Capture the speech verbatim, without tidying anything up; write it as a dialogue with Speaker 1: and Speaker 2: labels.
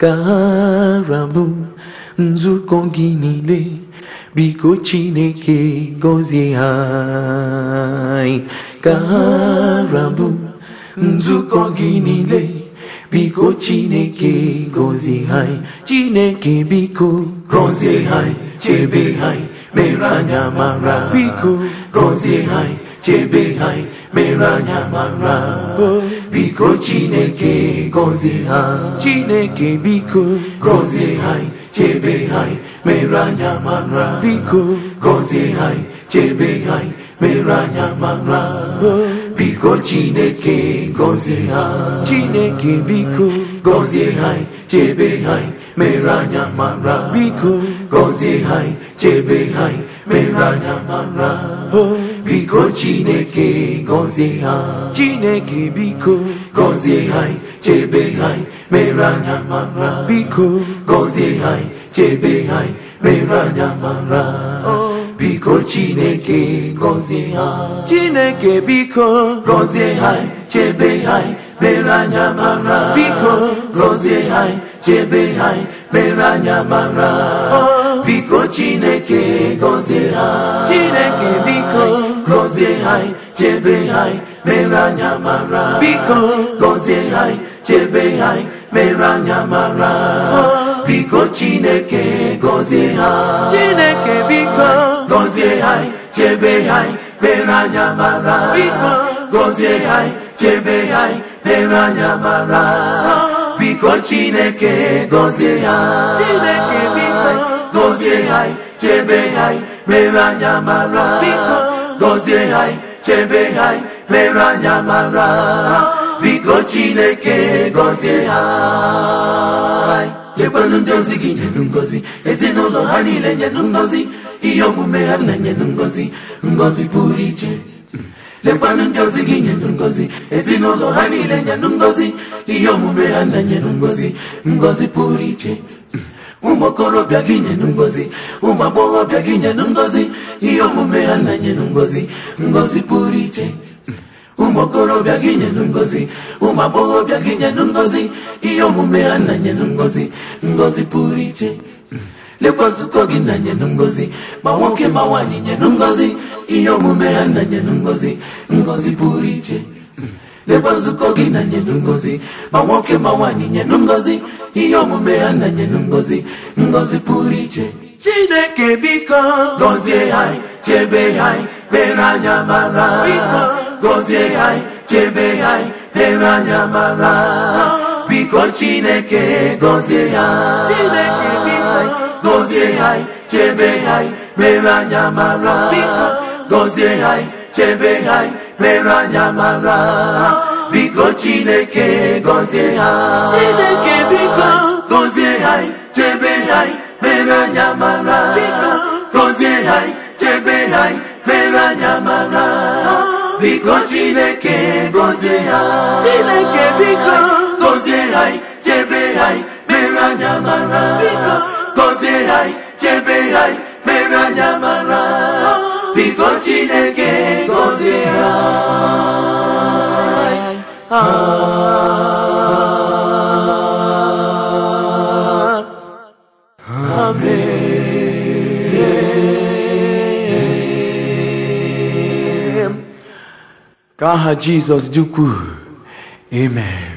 Speaker 1: Karabu nzukọ gị niile biko Chineke gọzie anyị. Karabu nzukọ gị niile biko Chineke gọzie anyị. Chineke biko gọzie anyị, chebe anyị, mere anyị amara. Biko gọzie anyị, chebe anyị, mere anyị amara. Biko Chineke gọzie anyị. Chineke biko gọzie anyị, chebe anyị, mere anyị amara. Biko gọzie anyị, chebe anyị, mere anyị amara. Biko Chineke gọzie anyị. Chineke biko gọzie anyị, chebe anyị, mere anyị amara. Biko gọzie anyị, chebe anyị, mere anyị amara. Biko Chineke gọzie anyị. Chineke biko gọzie anyị, chebe anyị, mere anyị amara. Biko gọzie anyị, chebe anyị, mere anyị amara. Biko Chineke gọzie anyị. Chineke biko gọzie anyị, chebe anyị, mere anyị amara. Biko gọzie anyị, chebe anyị, mere anyị amara. Biko Chineke gọzie anyị. Chineke biko gọzie anyị, chebe anyị, mere anyị amara. Biko gọzie anyị, chebe anyị, mere anyị amara. Biko Chineke gọzie anyị. Chineke biko gọzie anyị, chebe anyị, mere anyị amara. Biko gọzie anyị, chebe anyị, mere anyị amara. Biko Chineke gọzie anyị. Chineke biko gọzie anyị, chebe anyị, mere anyị amara. Biko gọzie anyị, chebe anyị, mere anyị amara. Biko Chineke gọzie anyị. Lekwanụ ndị ozi gị nyenụ ngọzi, ezinụlọ ha niile nyenụ ngọzi, ihe omume ha na nyenụ ngọzi, ngọzi pụrụ iche. Lekwanụ ndị ozi gị nyenụ ngọzi, ezinụlọ ha niile nyenụ ngọzi, ihe omume ha na nyenụ ngọzi, ngọzi pụrụ iche. Ụmụ okorobịa gị nyenụ ngọzi, ụmụ agbọghọbịa gị nyenụ ngọzi, ihe omume ha na nyenụ ngọzi, ngọzi pụrụ iche. Ụmụ okorobịa gị nyenụ ngọzi, ụmụ agbọghọbịa gị nyenụ ngọzi, ihe omume ha na nyenụ ngọzi, ngọzi pụrụ iche. Lekwa nzukọ gị na nyenụ ngọzi, ma nwoke ma nwaanyị nyenụ ngọzi, ihe omume ha na nyenụ ngọzi, ngọzi pụrụ iche. Lekwa nzukọ gị na nyenụ ngọzi, ma nwoke ma nwaanyị nyenụ ngọzi, ihe omume ha na nyenụ ngọzi, ngọzi pụrụ iche. Chineke biko gọzie anyị, chebe anyị, mere anyị amara. Biko gọzie anyị, chebe anyị, mere anyị amara. Biko Chineke gọzie anyị. Chineke biko gọzie anyị, chebe anyị, mere anyị amara. Biko gọzie anyị, chebe anyị, mere anyị amara. Biko Chineke gọzie anyị. Chineke biko gọzie anyị, chebe anyị, mere anyị amara. Biko gọzie anyị, chebe anyị, mere anyị amara. Biko Chineke gọzie anyị. Chineke biko gọzie anyị, chebe anyị, mere anyị amara. Biko gọzie anyị, chebe anyị, mere anyị amara. Biko Chineke gọzie anyị. Amen. Ka aha Jizọs dị ukwuu. Amen.